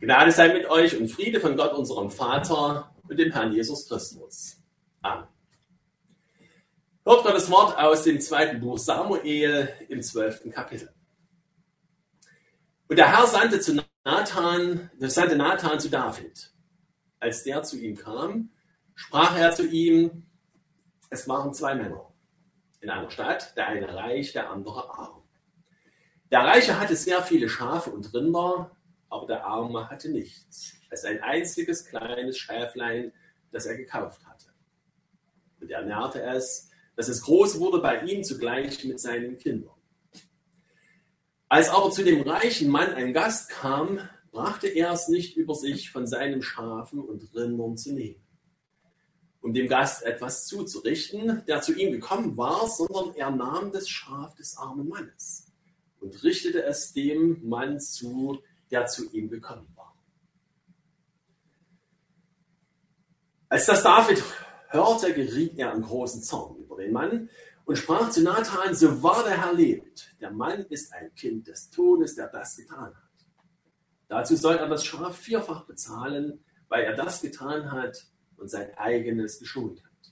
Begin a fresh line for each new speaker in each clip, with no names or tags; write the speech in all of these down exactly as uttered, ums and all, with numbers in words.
Gnade sei mit euch und Friede von Gott, unserem Vater und dem Herrn Jesus Christus. Amen. Hört Gottes Wort aus dem zweiten Buch Samuel im zwölften Kapitel. Und der Herr sandte, zu Nathan, sandte Nathan zu David. Als der zu ihm kam, sprach er zu ihm, es waren zwei Männer in einer Stadt, der eine reich, der andere arm. Der Reiche hatte sehr viele Schafe und Rinder, aber der Arme hatte nichts, als ein einziges kleines Schäflein, das er gekauft hatte. Und er nährte es, dass es groß wurde bei ihm zugleich mit seinen Kindern. Als aber zu dem reichen Mann ein Gast kam, brachte er es nicht über sich, von seinen Schafen und Rindern zu nehmen, um dem Gast etwas zuzurichten, der zu ihm gekommen war, sondern er nahm das Schaf des armen Mannes und richtete es dem Mann zu, der zu ihm gekommen war. Als das David hörte, geriet er in großen Zorn über den Mann und sprach zu Nathan, so wahr der Herr lebt, der Mann ist ein Kind des Todes, der das getan hat. Dazu soll er das Schaf vierfach bezahlen, weil er das getan hat und sein eigenes geschont hat.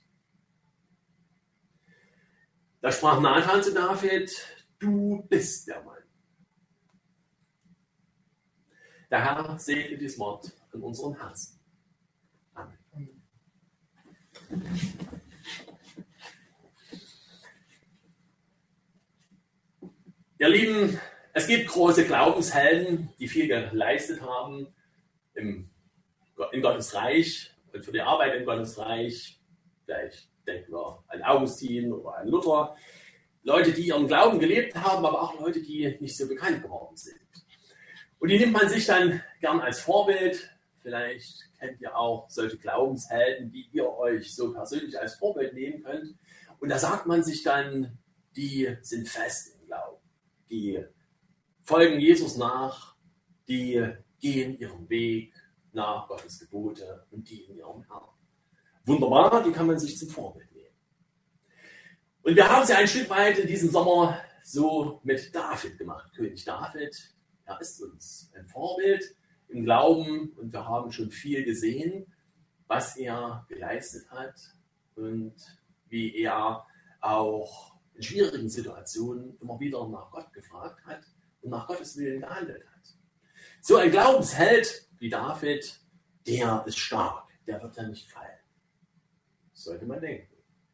Da sprach Nathan zu David, du bist der Mann. Der Herr segne dieses Wort in unseren Herzen. Amen. Ihr Lieben, es gibt große Glaubenshelden, die viel geleistet haben im, in Gottes Reich und für die Arbeit in Gottes Reich. Vielleicht denken wir an Augustin oder an Luther. Leute, die ihren Glauben gelebt haben, aber auch Leute, die nicht so bekannt geworden sind. Und die nimmt man sich dann gern als Vorbild. Vielleicht kennt ihr auch solche Glaubenshelden, die ihr euch so persönlich als Vorbild nehmen könnt. Und da sagt man sich dann, die sind fest im Glauben. Die folgen Jesus nach, die gehen ihren Weg nach Gottes Gebote und dienen ihrem Herrn. Wunderbar, die kann man sich zum Vorbild nehmen. Und wir haben sie ein Stück weit in diesem Sommer so mit David gemacht. König David, er ist uns ein Vorbild im Glauben und wir haben schon viel gesehen, was er geleistet hat und wie er auch in schwierigen Situationen immer wieder nach Gott gefragt hat und nach Gottes Willen gehandelt hat. So ein Glaubensheld wie David, der ist stark, der wird ja nicht fallen. Sollte man denken.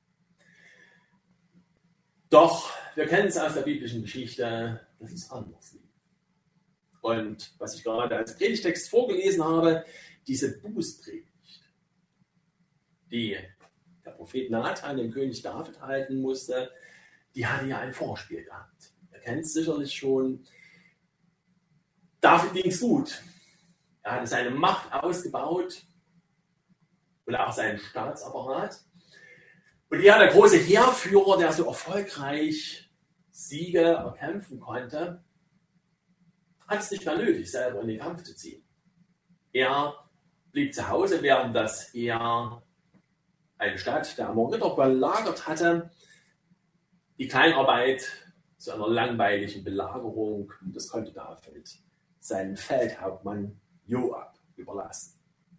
Doch wir kennen es aus der biblischen Geschichte, dass es anders lief. Und was ich gerade als Predigtext vorgelesen habe, diese Bußpredigt, die der Prophet Nathan dem König David halten musste, die hatte ja ein Vorspiel gehabt. Ihr kennt es sicherlich schon. David ging es gut. Er hatte seine Macht ausgebaut und auch seinen Staatsapparat. Und er, der große Heerführer, der so erfolgreich Siege erkämpfen konnte, hat es nicht mehr nötig, selber in den Kampf zu ziehen. Er blieb zu Hause, während das er eine Stadt der Amoriter belagert hatte. Die Kleinarbeit zu einer langweiligen Belagerung, das konnte David seinem Feldhauptmann Joab überlassen.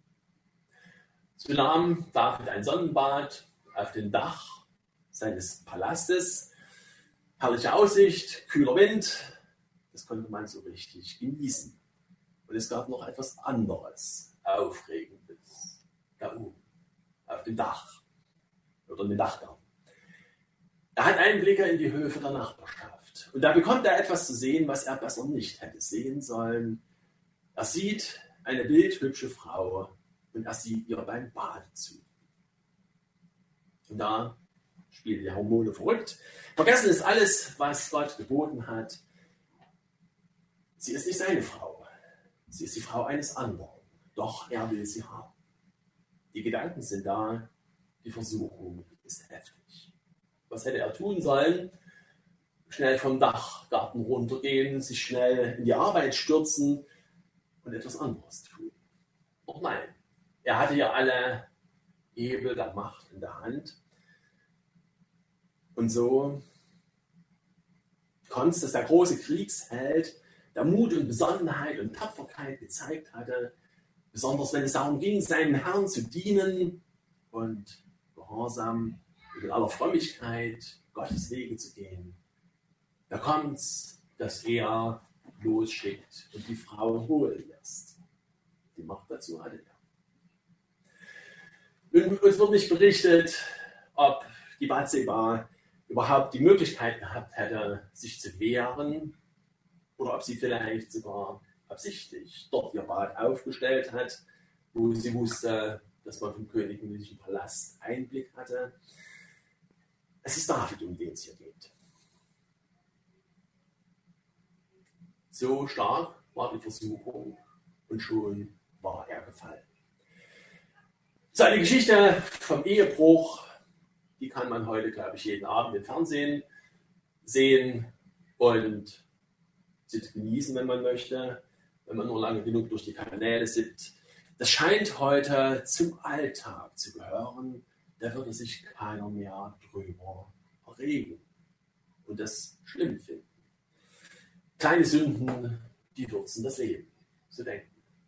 So nahm David ein Sonnenbad auf dem Dach seines Palastes. Herrliche Aussicht, kühler Wind, das konnte man so richtig genießen. Und es gab noch etwas anderes, Aufregendes, da oben, auf dem Dach oder in den Dachgarten. Er hat Einblicke in die Höfe der Nachbarschaft. Und da bekommt er etwas zu sehen, was er besser nicht hätte sehen sollen. Er sieht eine bildhübsche Frau und er sieht ihr beim Bade zu. Und da spielen die Hormone verrückt. Vergessen ist alles, was Gott geboten hat. Sie ist nicht seine Frau. Sie ist die Frau eines anderen. Doch er will sie haben. Die Gedanken sind da. Die Versuchung ist heftig. Was hätte er tun sollen? Schnell vom Dachgarten runtergehen, sich schnell in die Arbeit stürzen und etwas anderes tun. Doch nein, er hatte ja alle Hebel der Macht in der Hand. Und so kommt es, dass der große Kriegsheld der Mut und Besonnenheit und Tapferkeit gezeigt hatte, besonders wenn es darum ging, seinem Herrn zu dienen und gehorsam und in aller Frömmigkeit Gottes Wege zu gehen. Da kommt es, dass er losschickt und die Frau holen lässt. Die Macht dazu hatte er. Und uns wird nicht berichtet, ob die Bathseba überhaupt die Möglichkeit gehabt hätte, sich zu wehren, oder ob sie vielleicht sogar absichtlich dort ihr Bad aufgestellt hat, wo sie wusste, dass man vom königlichen Palast Einblick hatte. Es ist David, um den es hier geht. So stark war die Versuchung und schon war er gefallen. Seine Geschichte vom Ehebruch, die kann man heute, glaube ich, jeden Abend im Fernsehen sehen und sie genießen, wenn man möchte, wenn man nur lange genug durch die Kanäle sitzt. Das scheint heute zum Alltag zu gehören. Da würde sich keiner mehr drüber erregen und das schlimm finden. Kleine Sünden, die würzen das Leben, so denken.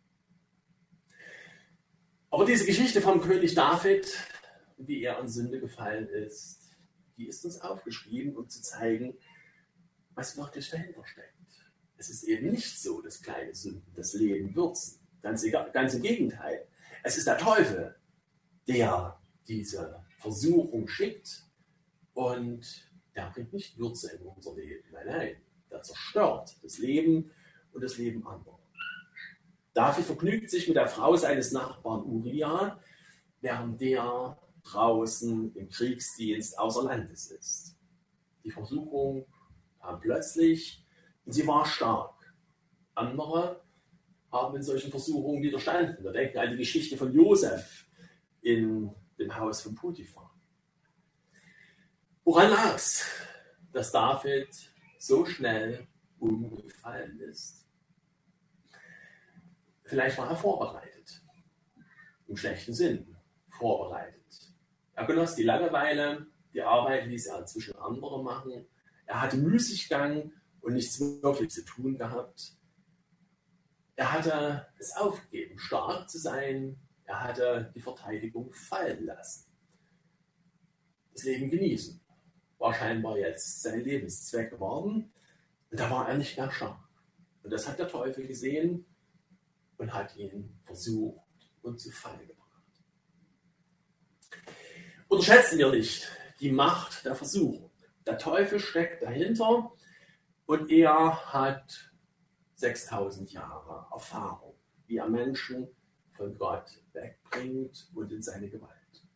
Aber diese Geschichte vom König David, wie er an Sünde gefallen ist, die ist uns aufgeschrieben, um zu zeigen, was wirklich dahinter steckt. Es ist eben nicht so, dass kleine Sünden das Leben würzen. Ganz, egal, ganz im Gegenteil. Es ist der Teufel, der diese Versuchung schickt und der bringt nicht Würze in unser Leben. Nein, nein, der zerstört das Leben und das Leben anderer. David vergnügt sich mit der Frau seines Nachbarn Uria, während der draußen im Kriegsdienst außer Landes ist. Die Versuchung kam plötzlich und sie war stark. Andere haben in solchen Versuchungen widerstanden. Wir denken an die Geschichte von Josef in dem Haus von Potiphar. Woran lag es, dass David so schnell umgefallen ist? Vielleicht war er vorbereitet, im schlechten Sinn vorbereitet. Er genoss die Langeweile, die Arbeit ließ er zwischen andere machen. Er hatte Müßiggang und nichts wirklich zu tun gehabt. Er hatte es aufgegeben, stark zu sein. Er hatte die Verteidigung fallen lassen. Das Leben genießen war scheinbar jetzt sein Lebenszweck geworden. Und da war er nicht mehr stark. Und das hat der Teufel gesehen und hat ihn versucht und zu Fall gebracht. Unterschätzen wir nicht die Macht der Versuchung. Der Teufel steckt dahinter und er hat sechstausend Jahre Erfahrung, wie er Menschen von Gott wegbringt und in seine Gewalt.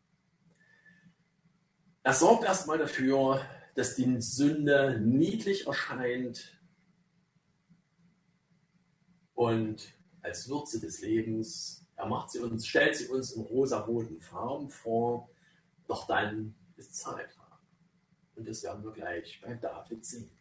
Er sorgt erstmal dafür, dass die Sünde niedlich erscheint und als Würze des Lebens. Er macht sie uns, stellt sie uns in rosaroten Farben vor, doch dann ist Zeit dran. Und das werden wir gleich bei David sehen.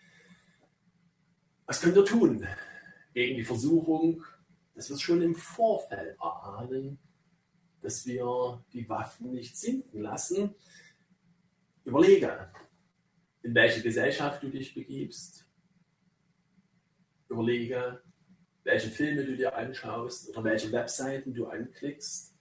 Was können wir tun gegen die Versuchung, dass wir es schon im Vorfeld erahnen, dass wir die Waffen nicht sinken lassen? Überlege, in welche Gesellschaft du dich begibst. Überlege, welche Filme du dir anschaust oder welche Webseiten du anklickst.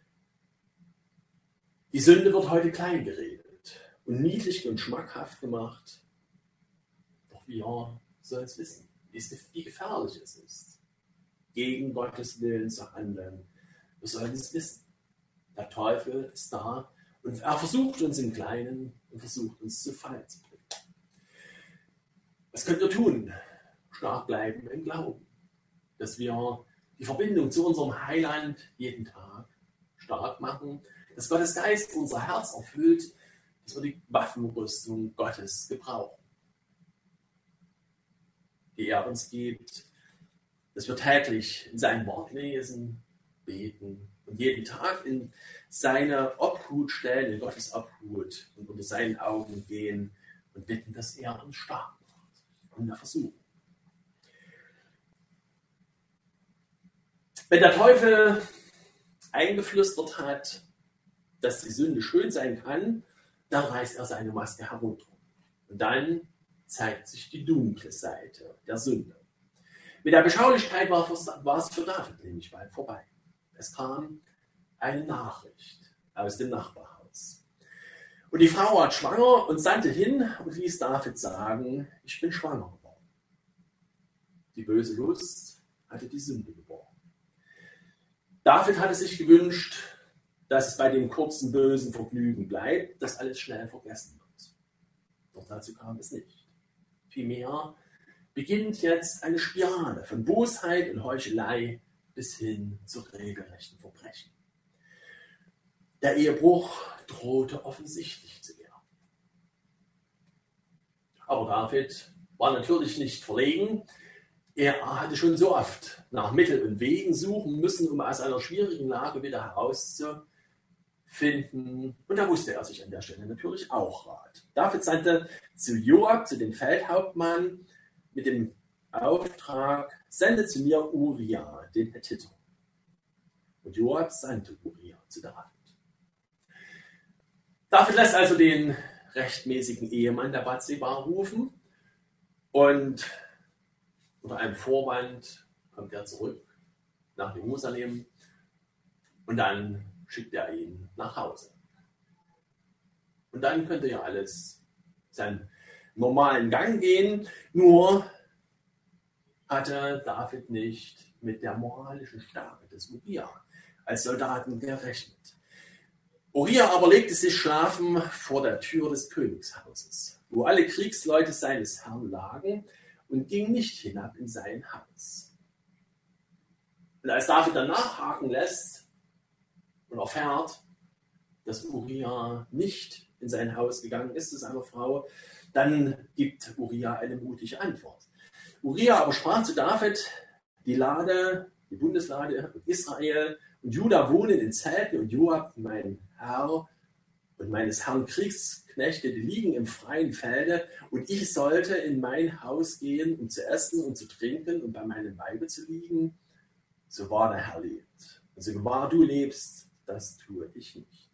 Die Sünde wird heute klein geredet und niedlich und schmackhaft gemacht. Doch wir sollen es wissen, wie gefährlich es ist, gegen Gottes Willen zu handeln. Wir sollen es wissen. Der Teufel ist da und er versucht uns im Kleinen und versucht uns zu Fall zu bringen. Was können wir tun? Stark bleiben im Glauben. Dass wir die Verbindung zu unserem Heiland jeden Tag stark machen, dass Gottes Geist unser Herz erfüllt, dass wir die Waffenrüstung Gottes gebrauchen, die er uns gibt, dass wir täglich in seinem Wort lesen, beten und jeden Tag in seine Obhut stellen, in Gottes Obhut und unter seinen Augen gehen und bitten, dass er uns stark macht und wir versuchen. Wenn der Teufel eingeflüstert hat, dass die Sünde schön sein kann, dann reißt er seine Maske herunter. Und dann zeigt sich die dunkle Seite der Sünde. Mit der Beschaulichkeit war es für David nämlich bald vorbei. Es kam eine Nachricht aus dem Nachbarhaus. Und die Frau war schwanger und sandte hin und ließ David sagen, ich bin schwanger geworden. Die böse Lust hatte die Sünde geboren. David hatte sich gewünscht, dass es bei dem kurzen bösen Vergnügen bleibt, dass alles schnell vergessen wird. Doch dazu kam es nicht. Vielmehr beginnt jetzt eine Spirale von Bosheit und Heuchelei bis hin zu regelrechten Verbrechen. Der Ehebruch drohte offensichtlich zu werden. Aber David war natürlich nicht verlegen. Er hatte schon so oft nach Mitteln und Wegen suchen müssen, um aus einer schwierigen Lage wieder herauszufinden. Und da wusste er sich an der Stelle natürlich auch Rat. David sandte zu Joab, zu dem Feldhauptmann, mit dem Auftrag, sende zu mir Uria, den Hethiter. Und Joab sandte Uria zu David. David lässt also den rechtmäßigen Ehemann der Bathseba rufen und unter einem Vorwand kommt er zurück nach Jerusalem und dann schickt er ihn nach Hause. Und dann könnte ja alles seinen normalen Gang gehen, nur hatte David nicht mit der moralischen Stärke des Uria als Soldaten gerechnet. Uria aber legte sich schlafen vor der Tür des Königshauses, wo alle Kriegsleute seines Herrn lagen, und ging nicht hinab in sein Haus. Und als David dann nachhaken lässt und erfährt, dass Uria nicht in sein Haus gegangen ist zu seiner Frau, dann gibt Uria eine mutige Antwort. Uria aber sprach zu David, die Lade, die Bundeslade und Israel und Juda wohnen in Zelten und Joab, mein Herr und meines Herrn Kriegsknechte, die liegen im freien Felde und ich sollte in mein Haus gehen, um zu essen und zu trinken und bei meinem Weibe zu liegen. So wahr der Herr lebt. Und so wahr du lebst, das tue ich nicht.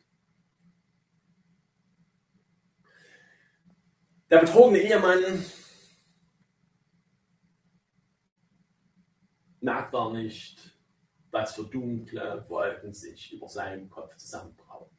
Der betrogene Ehemann merkt gar nicht, was für dunkle Wolken sich über seinem Kopf zusammenbrauen.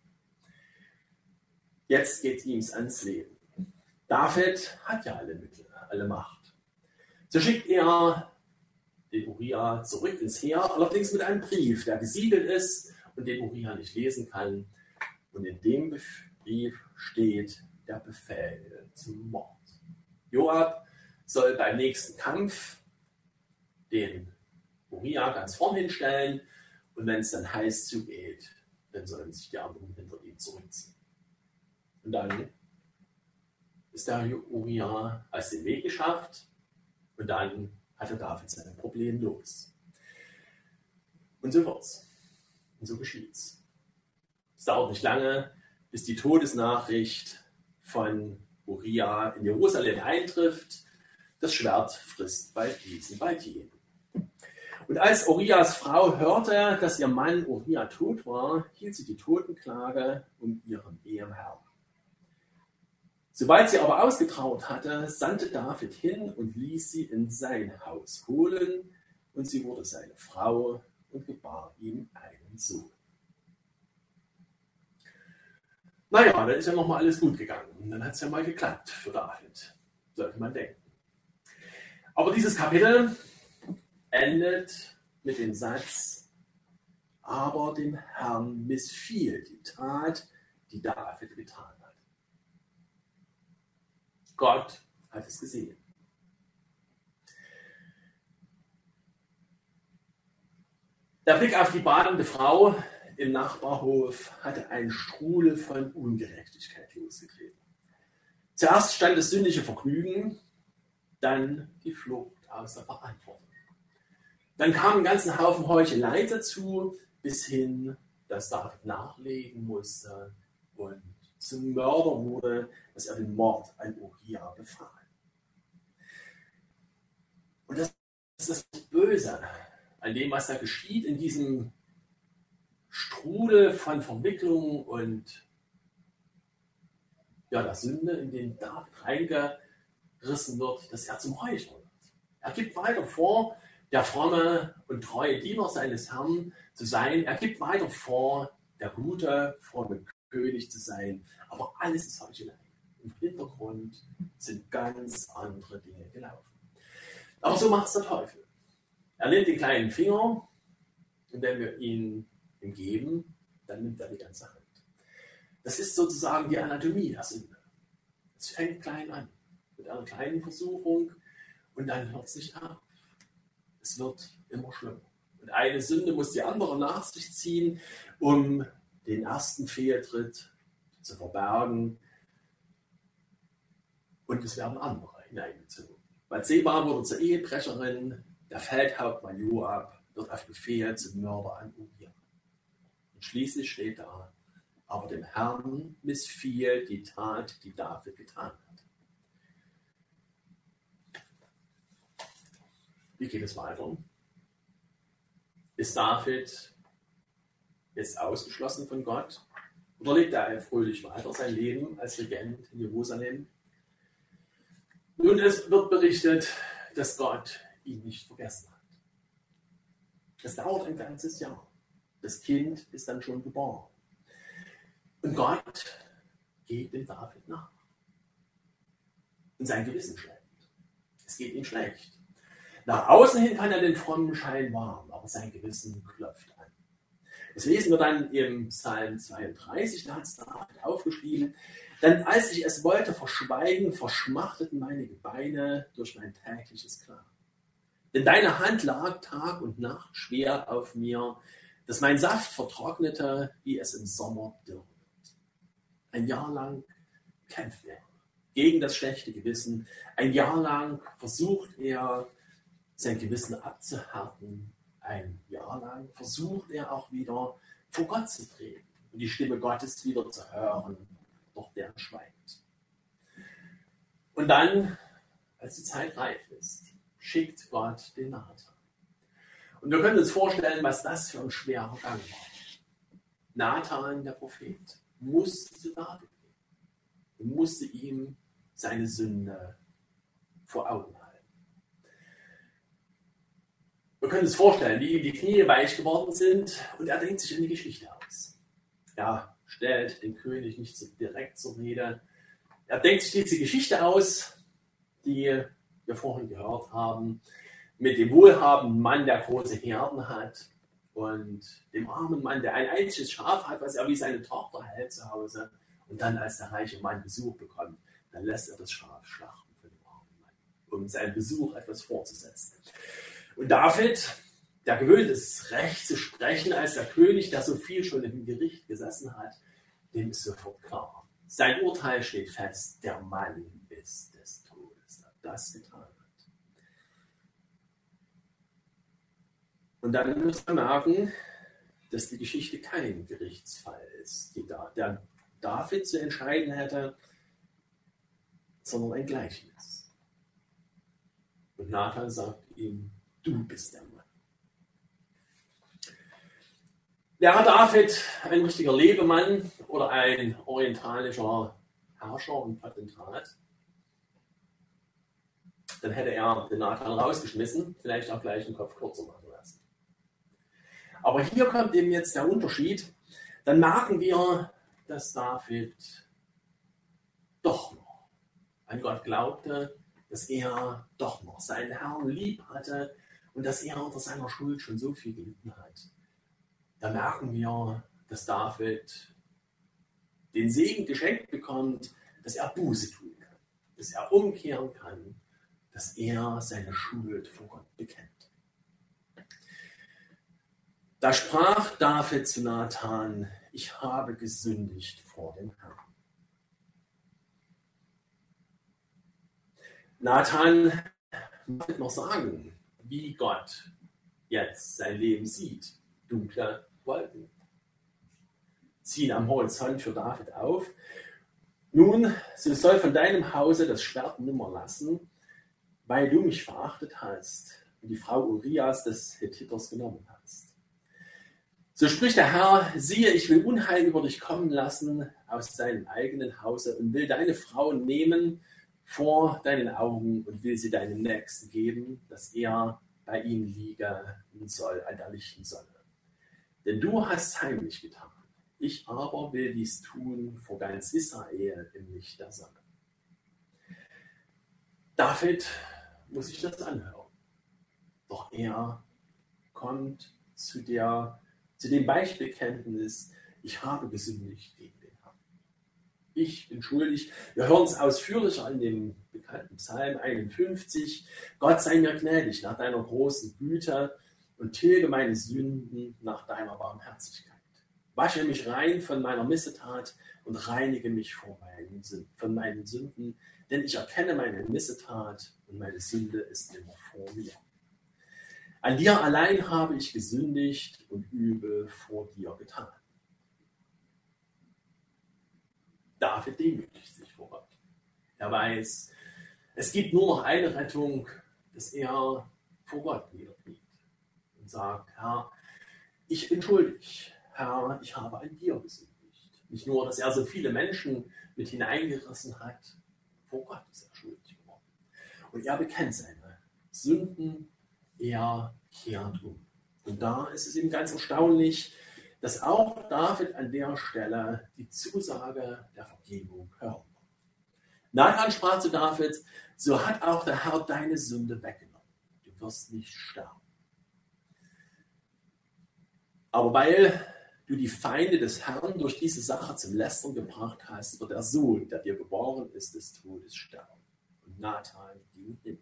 Jetzt geht es ihm ans Leben. David hat ja alle Mittel, alle Macht. So schickt er den Uria zurück ins Heer, allerdings mit einem Brief, der gesiegelt ist und den Uria nicht lesen kann. Und in dem Brief steht der Befehl zum Mord. Joab soll beim nächsten Kampf den Uria ganz vorn hinstellen und wenn es dann heiß zugeht, dann sollen sich die anderen hinter ihm zurückziehen. Und dann ist der Uria aus dem Weg geschafft und dann hatte David sein Problem los. Und so wird's. Und so geschieht's. Es dauert nicht lange, bis die Todesnachricht von Uria in Jerusalem eintrifft. Das Schwert frisst bald diesen, bald jenen. Und als Urias Frau hörte, dass ihr Mann Uria tot war, hielt sie die Totenklage um ihren Eheherrn. Sobald sie aber ausgetrauert hatte, sandte David hin und ließ sie in sein Haus holen, und sie wurde seine Frau und gebar ihm einen Sohn. Naja, dann ist ja nochmal alles gut gegangen. Und dann hat es ja mal geklappt für David, sollte man denken. Aber dieses Kapitel endet mit dem Satz, aber dem Herrn missfiel die Tat, die David getan hat. Gott hat es gesehen. Der Blick auf die badende Frau im Nachbarhof hatte einen Strudel von Ungerechtigkeit losgetreten. Zuerst stand das sündliche Vergnügen, dann die Flucht aus der Verantwortung. Dann kam ein ganzer Haufen Heuchelei dazu, bis hin, dass David nachlegen musste und zum Mörder wurde, dass er den Mord an Uria befahl. Und das ist das Böse an dem, was da geschieht, in diesem Strudel von Verwicklungen und ja, der Sünde, in den David reingerissen wird, dass er zum Heuchler wird. Er gibt weiter vor, der fromme und treue Diener seines Herrn zu sein. Er gibt weiter vor, der gute, fromme König zu sein. Aber alles ist Heuchelei. Im Hintergrund sind ganz andere Dinge gelaufen. Aber so macht es der Teufel. Er nimmt den kleinen Finger und wenn wir ihn ihm geben, dann nimmt er die ganze Hand. Das ist sozusagen die Anatomie der Sünde. Es fängt klein an, mit einer kleinen Versuchung und dann hört es nicht auf. Es wird immer schlimmer. Und eine Sünde muss die andere nach sich ziehen, um den ersten Fehltritt zu verbergen. Und es werden andere hineingezogen. Bathseba wurde zur Ehebrecherin, der Feldhauptmann Joab wird auf Befehl zum Mörder an Uriah. Und schließlich steht da, aber dem Herrn missfiel die Tat, die David getan hat. Wie geht es weiter? Ist David jetzt ausgeschlossen von Gott? Oder lebt er fröhlich weiter sein Leben als Regent in Jerusalem? Nun, es wird berichtet, dass Gott ihn nicht vergessen hat. Es dauert ein ganzes Jahr. Das Kind ist dann schon geboren. Und Gott geht dem David nach. Und sein Gewissen schlägt. Es geht ihm schlecht. Nach außen hin kann er den frommen Schein wahren, aber sein Gewissen klopft an. Das lesen wir dann im Psalm zweiunddreißig, da hat es David aufgeschrieben. Denn als ich es wollte verschweigen, verschmachteten meine Gebeine durch mein tägliches Klagen. Denn deine Hand lag Tag und Nacht schwer auf mir, dass mein Saft vertrocknete, wie es im Sommer dürr wird. Ein Jahr lang kämpft er gegen das schlechte Gewissen. Ein Jahr lang versucht er, sein Gewissen abzuhärten. Ein Jahr lang versucht er auch wieder vor Gott zu treten und die Stimme Gottes wieder zu hören, doch der schweigt. Und dann, als die Zeit reif ist, schickt Gott den Nathan. Und wir können uns vorstellen, was das für ein schwerer Gang war. Nathan, der Prophet, musste zu David gehen und musste ihm seine Sünde vor Augen halten. Wir können uns vorstellen, wie ihm die Knie weich geworden sind und er denkt sich eine Geschichte aus. Er stellt den König nicht so direkt zur Rede. Er denkt sich diese Geschichte aus, die wir vorhin gehört haben, mit dem wohlhabenden Mann, der große Herden hat und dem armen Mann, der ein einziges Schaf hat, was er wie seine Tochter hält zu Hause. Und dann, als der reiche Mann Besuch bekommt, dann lässt er das Schaf schlachten für den armen Mann, um seinen Besuch etwas fortzusetzen. Und David, der gewöhnt ist, Recht zu sprechen als der König, der so viel schon im Gericht gesessen hat, dem ist sofort klar. Sein Urteil steht fest, der Mann ist des Todes, der das getan hat. Und dann muss man merken, dass die Geschichte kein Gerichtsfall ist, die da, der David zu entscheiden hätte, sondern ein Gleichnis. Und Nathan sagt ihm, du bist der Mann. Wäre David ein richtiger Lebemann oder ein orientalischer Herrscher und Potentat, dann hätte er den Nathan rausgeschmissen, vielleicht auch gleich den Kopf kürzer machen lassen. Aber hier kommt eben jetzt der Unterschied. Dann merken wir, dass David doch noch an Gott glaubte, dass er doch noch seinen Herrn lieb hatte und dass er unter seiner Schuld schon so viel gelitten hat. Da merken wir, dass David den Segen geschenkt bekommt, dass er Buße tun kann, dass er umkehren kann, dass er seine Schuld vor Gott bekennt. Da sprach David zu Nathan, ich habe gesündigt vor dem Herrn. Nathan wird noch sagen, wie Gott jetzt sein Leben sieht. Dunkle Wolken ziehen am Horizont für David auf. Nun, so soll von deinem Hause das Schwert nimmer lassen, weil du mich verachtet hast und die Frau Urias des Hethiters genommen hast. So spricht der Herr, siehe, ich will Unheil über dich kommen lassen aus deinem eigenen Hause und will deine Frau nehmen vor deinen Augen und will sie deinem Nächsten geben, dass er bei ihm liegen soll, an der lichten Sonne. Denn du hast heimlich getan. Ich aber will dies tun vor ganz Israel im Licht der Sonne. David muss sich das anhören. Doch er kommt zu, der, zu dem Beichtbekenntnis, ich habe gesündigt gegen den Herrn. Ich bin schuldig. Wir hören es ausführlicher in dem bekannten Psalm einundfünfzig. Gott sei mir gnädig nach deiner großen Güte und tilge meine Sünden nach deiner Barmherzigkeit. Wasche mich rein von meiner Missetat und reinige mich vor meinen Sünden, von meinen Sünden, denn ich erkenne meine Missetat und meine Sünde ist immer vor mir. An dir allein habe ich gesündigt und Übel vor dir getan. David demütigt sich vor Gott. Er weiß, es gibt nur noch eine Rettung, dass er vor Gott niederkniet und sagt, Herr, ich bin schuldig. Herr, ich habe an dir gesündigt. Nicht nur, dass er so viele Menschen mit hineingerissen hat, vor Gott ist er schuldig geworden. Und er bekennt seine Sünden, er kehrt um. Und da ist es eben ganz erstaunlich, dass auch David an der Stelle die Zusage der Vergebung hört. Nathan sprach zu David, so hat auch der Herr deine Sünde weggenommen. Du wirst nicht sterben. Aber weil du die Feinde des Herrn durch diese Sache zum Lästern gebracht hast, wird der Sohn, der dir geboren ist, des Todes sterben. Und Nathan ging hin.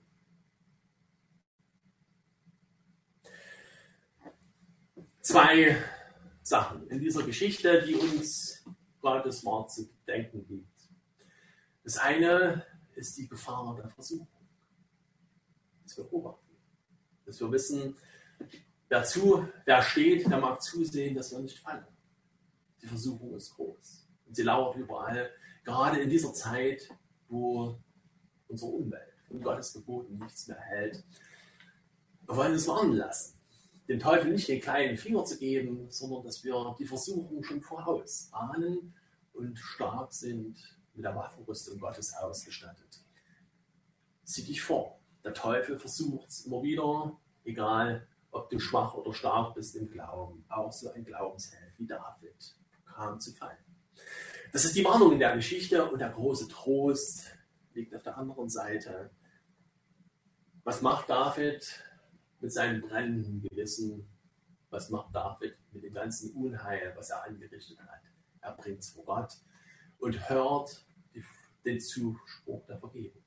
Zwei Sachen in dieser Geschichte, die uns Gottes Wort zu denken gibt. Das eine ist die Gefahr der Versuchung. Dass wir beobachten. Dass wir wissen, wer, zu, wer steht, der mag zusehen, dass wir nicht fallen. Die Versuchung ist groß. Und sie lauert überall. Gerade in dieser Zeit, wo unsere Umwelt von Gottes Geboten nichts mehr hält. Wir wollen es warnen lassen. Dem Teufel nicht den kleinen Finger zu geben, sondern dass wir die Versuchung schon voraus ahnen und stark sind, mit der Waffenrüstung Gottes ausgestattet. Sieh dich vor. Der Teufel versucht es immer wieder, egal ob du schwach oder stark bist im Glauben. Auch so ein Glaubensheld wie David kam zu fallen. Das ist die Warnung in der Geschichte und der große Trost liegt auf der anderen Seite. Was macht David mit seinem brennenden Gewissen? Was macht David mit dem ganzen Unheil, was er angerichtet hat? Er bringt es vor Gott und hört die, den Zuspruch der Vergebung.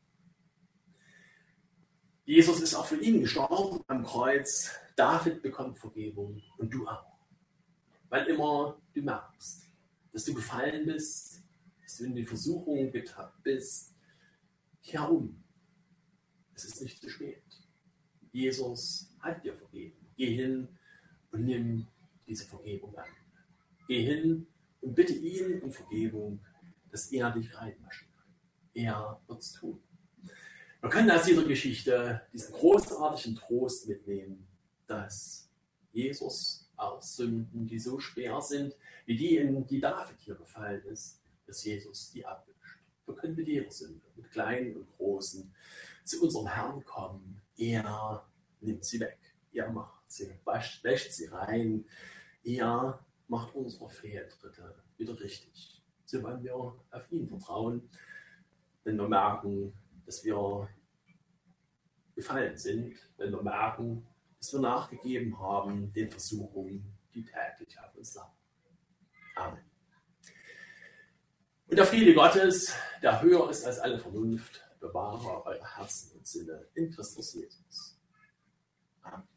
Jesus ist auch für ihn gestorben am Kreuz. David bekommt Vergebung und du auch. Weil immer du merkst, dass du gefallen bist, dass du in die Versuchung getappt bist, kehr um. Es ist nicht zu spät. Jesus hat dir vergeben. Geh hin und nimm diese Vergebung an. Geh hin und bitte ihn um Vergebung, dass er dich reinwaschen kann. Er wird es tun. Wir können aus dieser Geschichte diesen großartigen Trost mitnehmen, dass Jesus auch Sünden, die so schwer sind, wie die, in die David hier gefallen ist, dass Jesus die abwischt. Wir können mit jeder Sünde, mit kleinen und großen, zu unserem Herrn kommen. Er nimmt sie weg. Er macht sie, wäscht, wäscht sie rein. Er macht unsere Fehltritte wieder richtig. So wollen wir auf ihn vertrauen, wenn wir merken, dass wir gefallen sind, wenn wir merken, dass wir nachgegeben haben den Versuchungen, die täglich auf uns lauern. Amen. Und der Friede Gottes, der höher ist als alle Vernunft, bewahre eure Herzen und Sinne in Christus Jesus. Amen.